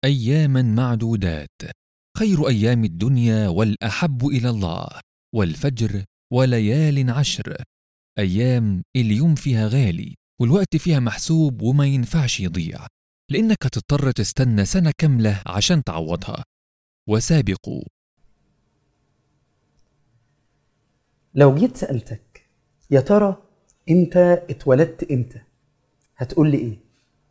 أياما معدودات، خير أيام الدنيا والأحب إلى الله، والفجر وليال عشر. أيام اليوم فيها غالي والوقت فيها محسوب وما ينفعش يضيع، لأنك هتضطر تستنى سنة كاملة عشان تعوضها. وسابقوا. لو جيت سألتك يا ترى انت اتولدت امتى، هتقول لي ايه؟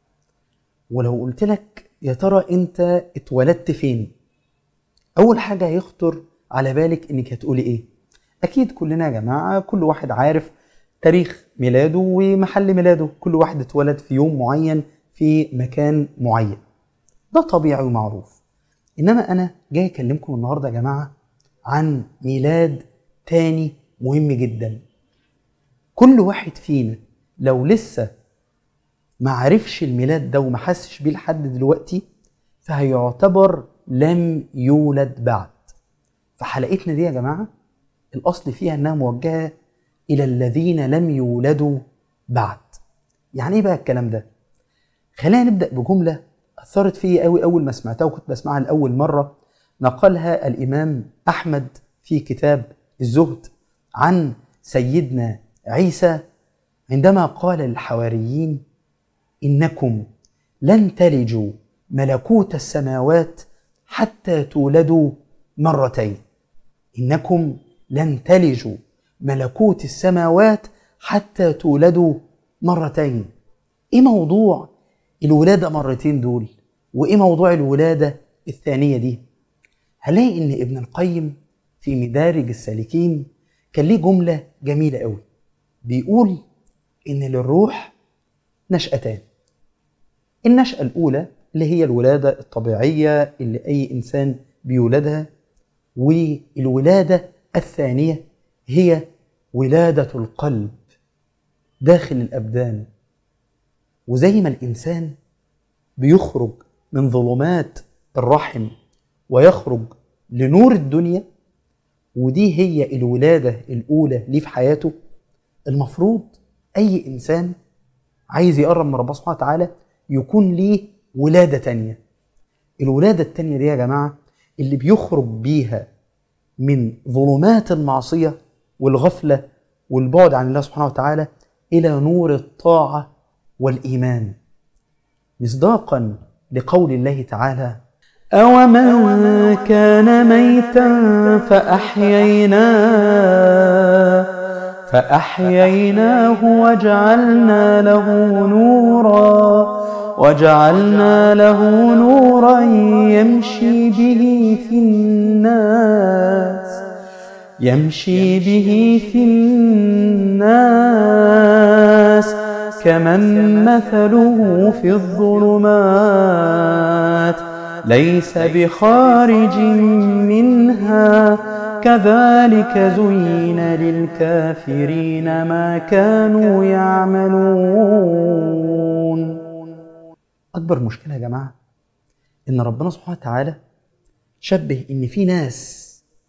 ولو قلت لك يا ترى انت اتولدت فين، اول حاجة هيخطر على بالك انك هتقولي ايه؟ اكيد كلنا يا جماعة كل واحد عارف تاريخ ميلاده ومحل ميلاده، كل واحد اتولد في يوم معين في مكان معين، ده طبيعي ومعروف. انما انا جاي اكلمكم النهاردة يا جماعة عن ميلاد تاني مهم جدا. كل واحد فينا لو لسه ما عرفش الميلاد ده وما حسش بيه لحد دلوقتي فهيعتبر لم يولد بعد. فحلقتنا دي يا جماعة الأصل فيها أنها موجهة إلى الذين لم يولدوا بعد. يعني إيه بقى الكلام ده؟ خلينا نبدأ بجملة أثرت فيا قوي أول ما سمعتها، وكنت بسمعها لأول مرة. نقلها الإمام أحمد في كتاب الزهد عن سيدنا عيسى عندما قال للحواريين: إنكم لن تلجوا ملكوت السماوات حتى تولدوا مرتين. إنكم لن تلجوا ملكوت السماوات حتى تولدوا مرتين. إيه موضوع الولادة مرتين دول؟ وإيه موضوع الولادة الثانية دي؟ هلاقي إن ابن القيم في مدارج السالكين كان ليه جملة جميلة قوي، بيقول إن للروح نشأتان. النشأة الأولى اللي هي الولادة الطبيعية اللي أي إنسان بيولدها، والولادة الثانية هي ولادة القلب داخل الأبدان. وزي ما الإنسان بيخرج من ظلمات الرحم ويخرج لنور الدنيا، ودي هي الولادة الأولى ليه في حياته، المفروض أي إنسان عايز يقرب من ربنا سبحانه وتعالى يكون ليه ولادة تانية. الولادة التانية دي يا جماعة اللي بيخرج بيها من ظلمات المعصية والغفلة والبعد عن الله سبحانه وتعالى إلى نور الطاعة والإيمان، مصداقا لقول الله تعالى: أومن كان ميتا فأحييناه وجعلنا له نورا يمشي به في الناس كمن مثله في الظلمات ليس بخارج منها كذلك زين للكافرين ما كانوا يعملون. أكبر مشكلة يا جماعة إن ربنا سبحانه وتعالى شبه إن في ناس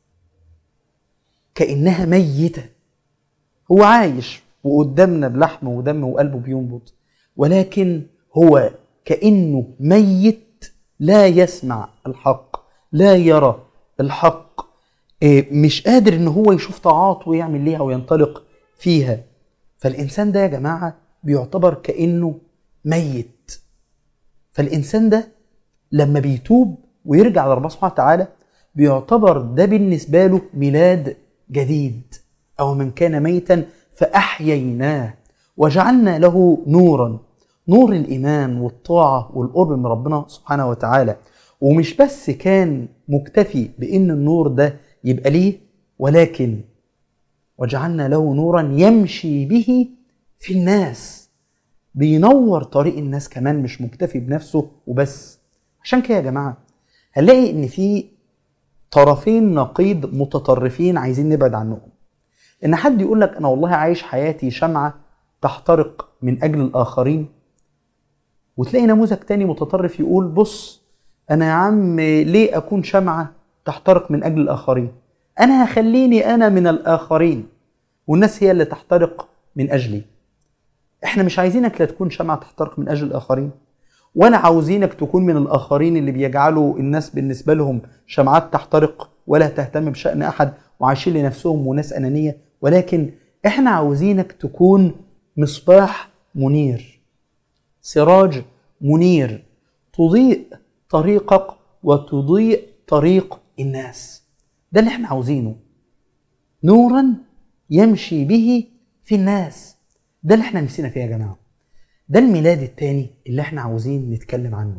كأنها ميتة، هو عايش وقدامنا بلحم ودم وقلبه بينبض، ولكن هو كأنه ميت لا يسمع الحق، لا يرى الحق، مش قادر إن هو يشوف طاعات ويعمل ليها وينطلق فيها. فالإنسان ده يا جماعة بيعتبر كأنه ميت. فالإنسان ده لما بيتوب ويرجع لربنا سبحانه وتعالى بيعتبر ده بالنسبة له ميلاد جديد. أو من كان ميتا فأحييناه وجعلنا له نورا، نور الإيمان والطاعة والقرب من ربنا سبحانه وتعالى. ومش بس كان مكتفي بأن النور ده يبقى ليه، ولكن وجعلنا له نورا يمشي به في الناس، بينور طريق الناس كمان، مش مكتفي بنفسه وبس. عشان كده يا جماعة هنلاقي ان في طرفين نقيض متطرفين عايزين نبعد عنهم. ان حد يقول لك انا والله عايش حياتي شمعة تحترق من اجل الاخرين، وتلاقي نموذج تاني متطرف يقول بص انا يا عم ليه اكون شمعة تحترق من اجل الاخرين، انا هخليني انا من الاخرين والناس هي اللي تحترق من اجلي. احنا مش عايزينك لا تكون شمعة تحترق من اجل الاخرين، ولا عاوزينك تكون من الآخرين اللي بيجعلوا الناس بالنسبة لهم شمعات تحترق ولا تهتم بشأن أحد وعايشين لنفسهم وناس أنانية، ولكن إحنا عاوزينك تكون مصباح منير، سراج منير، تضيء طريقك وتضيء طريق الناس. ده اللي احنا عاوزينه، نورا يمشي به في الناس. ده اللي احنا نفسنا فيه يا جماعة. ده الميلاد التاني اللي احنا عاوزين نتكلم عنه،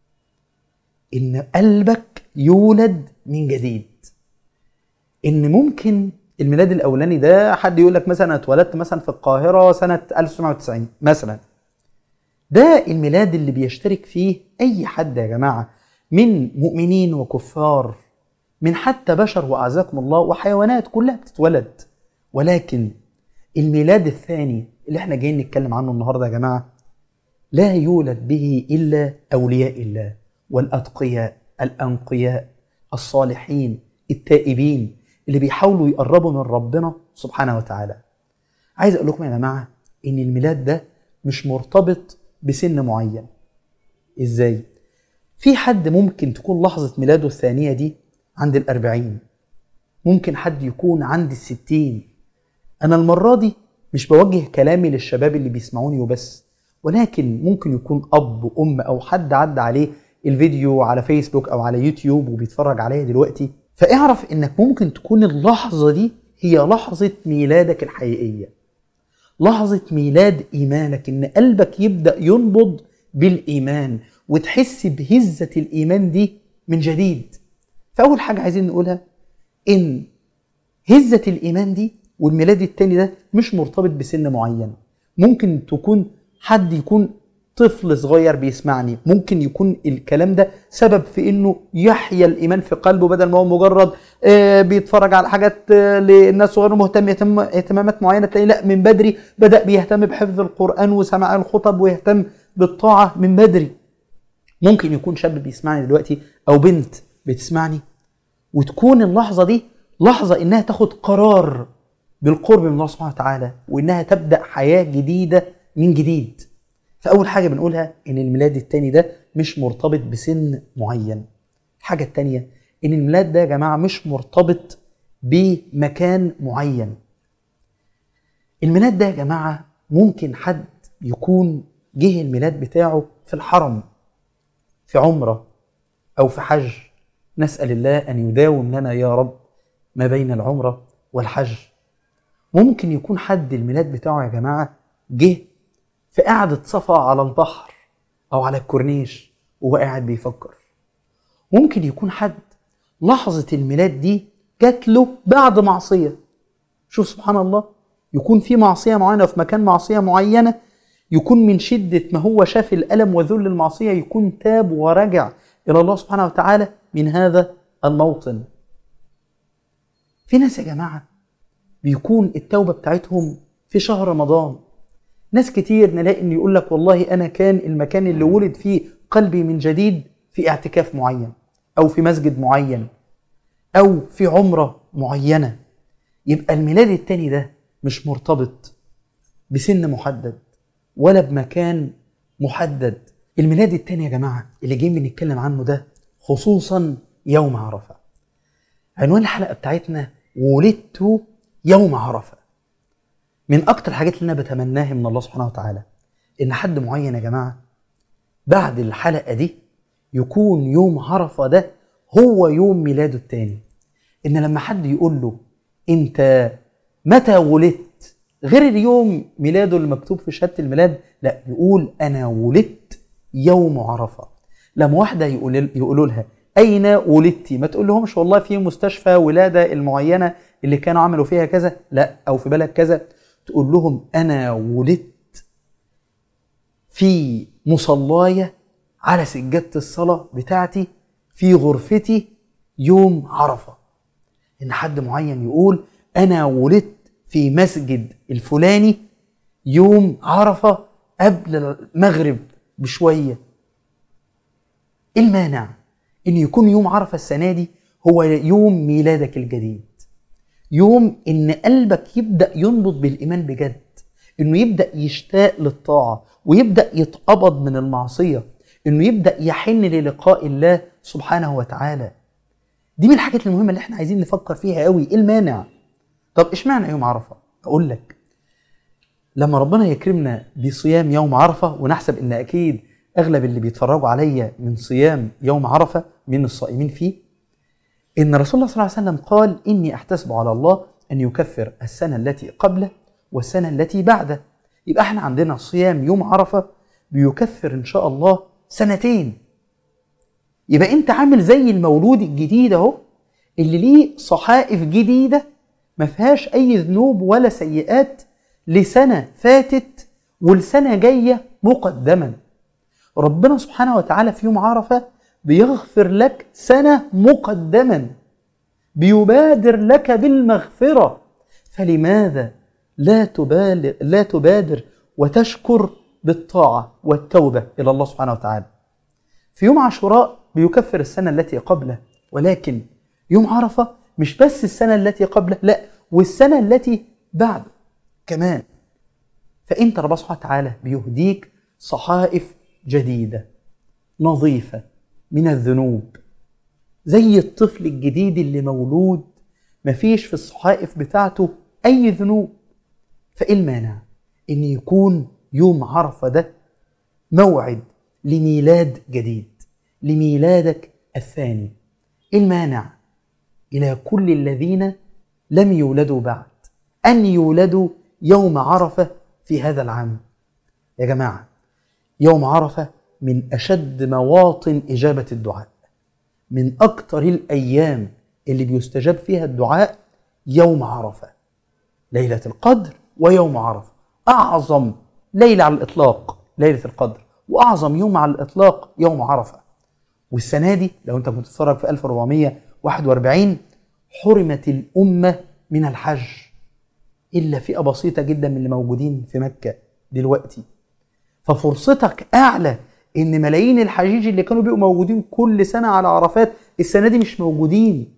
ان قلبك يولد من جديد. ان ممكن الميلاد الاولاني ده حد يقول لك مثلا اتولدت مثلا في القاهرة سنة 1990 مثلا، ده الميلاد اللي بيشترك فيه اي حد يا جماعة، من مؤمنين وكفار، من حتى بشر واعزكم الله وحيوانات كلها بتتولد. ولكن الميلاد الثاني اللي احنا جايين نتكلم عنه النهارده يا جماعة لا يولد به إلا أولياء الله والأتقياء الأنقياء الصالحين التائبين اللي بيحاولوا يقربوا من ربنا سبحانه وتعالى. عايز أقول لكم يا جماعة إن الميلاد ده مش مرتبط بسن معين. إزاي؟ في حد ممكن تكون لحظة ميلاده الثانية دي عند 40، ممكن حد يكون عند 60. أنا المرة دي مش بوجه كلامي للشباب اللي بيسمعوني وبس، ولكن ممكن يكون أب وأم أو حد عدى عليه الفيديو على فيسبوك أو على يوتيوب وبيتفرج عليه دلوقتي، فاعرف إنك ممكن تكون اللحظة دي هي لحظة ميلادك الحقيقية، لحظة ميلاد إيمانك، إن قلبك يبدأ ينبض بالإيمان وتحس بهزة الإيمان دي من جديد. فأول حاجة عايزين نقولها إن هزة الإيمان دي والميلاد التاني ده مش مرتبط بسن معين. ممكن تكون حد يكون طفل صغير بيسمعني، ممكن يكون الكلام ده سبب في انه يحيا الايمان في قلبه، بدل ما هو مجرد بيتفرج على حاجات للناس صغيره مهتم اهتمامات معينه، تلاقي لا من بدري بدأ بيهتم بحفظ القرآن وسماع الخطب ويهتم بالطاعة من بدري. ممكن يكون شاب بيسمعني دلوقتي او بنت بتسمعني وتكون اللحظة دي لحظة انها تاخد قرار بالقرب من الله سبحانه وتعالى وانها تبدأ حياة جديدة من جديد. فأول حاجة بنقولها إن الميلاد التاني ده مش مرتبط بسن معين. الحاجة التانية إن الميلاد ده يا جماعة مش مرتبط بمكان معين. الميلاد ده يا جماعة ممكن حد يكون جه الميلاد بتاعه في الحرم، في عمرة أو في حج، نسأل الله أن يداوم لنا يا رب ما بين العمرة والحج. ممكن يكون حد الميلاد بتاعه يا جماعة جه في قعدة صفا على البحر أو على الكورنيش وهو قاعد بيفكر. ممكن يكون حد لحظة الميلاد دي جات له بعد معصية. شوف سبحان الله، يكون في معصية معينة في مكان معصية معينة، يكون من شدة ما هو شاف الألم وذل المعصية يكون تاب ورجع إلى الله سبحانه وتعالى من هذا الموطن. في ناس يا جماعة بيكون التوبة بتاعتهم في شهر رمضان. ناس كتير نلاقي ان يقول لك والله انا كان المكان اللي ولد فيه قلبي من جديد في اعتكاف معين او في مسجد معين او في عمرة معينة. يبقى الميلاد التاني ده مش مرتبط بسن محدد ولا بمكان محدد. الميلاد التاني يا جماعة اللي جايين بنتكلم عنه ده خصوصا يوم عرفة. عنوان الحلقة بتاعتنا ولدت يوم عرفة. من أكتر الحاجات اللي أنا بتمناها من الله سبحانه وتعالى إن حد معين يا جماعة بعد الحلقة دي يكون يوم عرفة ده هو يوم ميلاده التاني. إن لما حد يقول له أنت متى ولدت غير اليوم ميلاده اللي مكتوب في شهادة الميلاد، لا يقول أنا ولدت يوم عرفة. لما واحدة يقولوا لها أين ولدتي ما تقول لهمش والله في مستشفى ولادة المعينة اللي كانوا عملوا فيها كذا، لا، أو في بلد كذا، تقول لهم أنا ولدت في مصلاية على سجادة الصلاة بتاعتي في غرفتي يوم عرفة. إن حد معين يقول أنا ولدت في مسجد الفلاني يوم عرفة قبل المغرب بشوية. إيه المانع إن يكون يوم عرفة السنة دي هو يوم ميلادك الجديد، يوم إن قلبك يبدأ ينبض بالإيمان بجد، إنه يبدأ يشتاق للطاعة ويبدأ يتقبض من المعصية، إنه يبدأ يحن للقاء الله سبحانه وتعالى. دي من الحاجات المهمة اللي احنا عايزين نفكر فيها قوي. إيه المانع؟ طب إشمعنى يوم عرفة؟ أقول لك، لما ربنا يكرمنا بصيام يوم عرفة، ونحسب إن أكيد أغلب اللي بيتفرجوا عليا من صيام يوم عرفة من الصائمين فيه، إن رسول الله صلى الله عليه وسلم قال: إني أحتسب على الله أن يكفر السنة التي قبله والسنة التي بعده. يبقى احنا عندنا صيام يوم عرفة بيكفر إن شاء الله سنتين. يبقى أنت عامل زي المولود الجديد اهو، اللي ليه صحائف جديدة ما فيهاش أي ذنوب ولا سيئات لسنة فاتت والسنة جاية مقدما. ربنا سبحانه وتعالى في يوم عرفة بيغفر لك سنة مقدما، بيبادر لك بالمغفرة. فلماذا لا تبادر وتشكر بالطاعة والتوبة إلى الله سبحانه وتعالى؟ في يوم عاشوراء بيكفر السنة التي قبله، ولكن يوم عرفة مش بس السنة التي قبله، لا، والسنة التي بعد كمان. فأنت رب سبحانه وتعالى بيهديك صحائف جديدة نظيفة من الذنوب، زي الطفل الجديد اللي مولود مفيش في الصحائف بتاعته أي ذنوب. فإيه المانع إن يكون يوم عرفة ده موعد لميلاد جديد، لميلادك الثاني؟ إيه المانع إلى كل الذين لم يولدوا بعد أن يولدوا يوم عرفة في هذا العام؟ يا جماعة، يوم عرفة من أشد مواطن إجابة الدعاء، من أكتر الأيام اللي بيستجاب فيها الدعاء يوم عرفة. ليلة القدر ويوم عرفة، أعظم ليلة على الإطلاق ليلة القدر، وأعظم يوم على الإطلاق يوم عرفة. والسنة دي لو أنت كنت تتفرج في 1441 حرمت الأمة من الحج إلا فئة بسيطة جدا من اللي موجودين في مكة دلوقتي. ففرصتك أعلى إن ملايين الحجيج اللي كانوا بيبقوا موجودين كل سنة على عرفات السنة دي مش موجودين.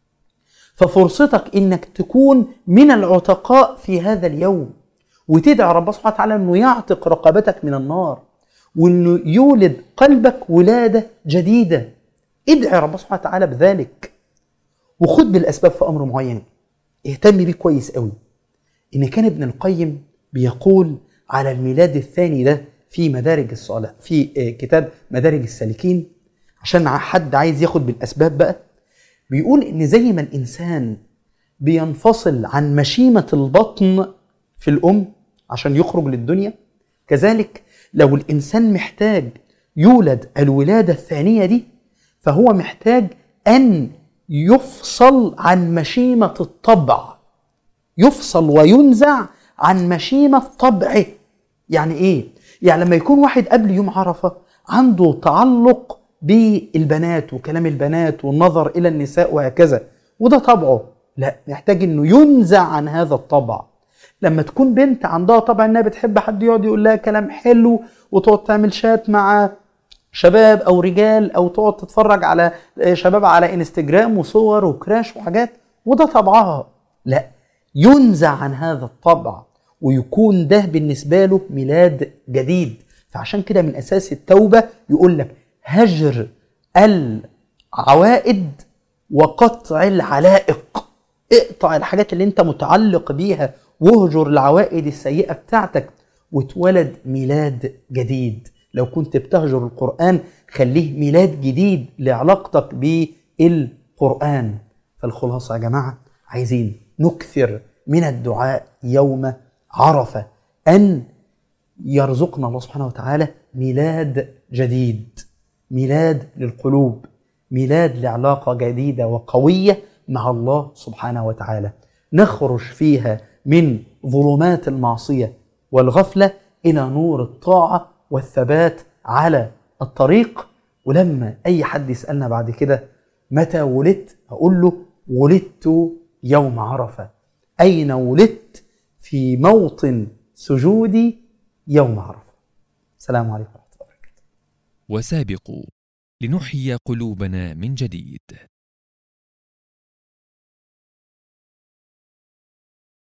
ففرصتك إنك تكون من العتقاء في هذا اليوم، وتدعي رب سبحانه وتعالى إنه يعتق رقبتك من النار، وإنه يولد قلبك ولادة جديدة. ادعي رب سبحانه وتعالى بذلك، وخد بالأسباب في أمر معين. اهتم بيه كويس قوي. إن كان ابن القيم بيقول على الميلاد الثاني ده في مدارج الصالح، في كتاب مدارج السالكين، عشان حد عايز ياخد بالأسباب بقى، بيقول إن زي ما الإنسان بينفصل عن مشيمة البطن في الأم عشان يخرج للدنيا، كذلك لو الإنسان محتاج يولد الولادة الثانية دي، فهو محتاج أن يفصل عن مشيمة الطبع، يفصل وينزع عن مشيمة طبعه. يعني إيه؟ يعني لما يكون واحد قبل يوم عرفة عنده تعلق بالبنات وكلام البنات والنظر إلى النساء وهكذا، وده طبعه، لا، محتاج إنه ينزع عن هذا الطبع. لما تكون بنت عندها طبع إنها بتحب حد يقعد يقول لها كلام حلو، وتقعد تعمل شات مع شباب أو رجال، أو تقعد تتفرج على شباب على إنستجرام وصور وكراش وحاجات، وده طبعها، لا، ينزع عن هذا الطبع ويكون ده بالنسبة له ميلاد جديد. فعشان كده من أساس التوبة يقول لك هجر العوائد وقطع العلائق. اقطع الحاجات اللي انت متعلق بيها، واهجر العوائد السيئة بتاعتك، وتولد ميلاد جديد. لو كنت بتهجر القرآن خليه ميلاد جديد لعلاقتك بالقرآن. فالخلاصة يا جماعة، عايزين نكثر من الدعاء يوم عرفة أن يرزقنا الله سبحانه وتعالى ميلاد جديد، ميلاد للقلوب، ميلاد لعلاقة جديدة وقوية مع الله سبحانه وتعالى، نخرج فيها من ظلمات المعصية والغفلة إلى نور الطاعة والثبات على الطريق. ولما أي حد يسألنا بعد كده متى ولدت، أقول له ولدت يوم عرفة. أين ولدت؟ في موطن سجودي يوم عرفة. السلام عليكم ورحمة الله وبركاته. وسابقوا لنحيي قلوبنا من جديد.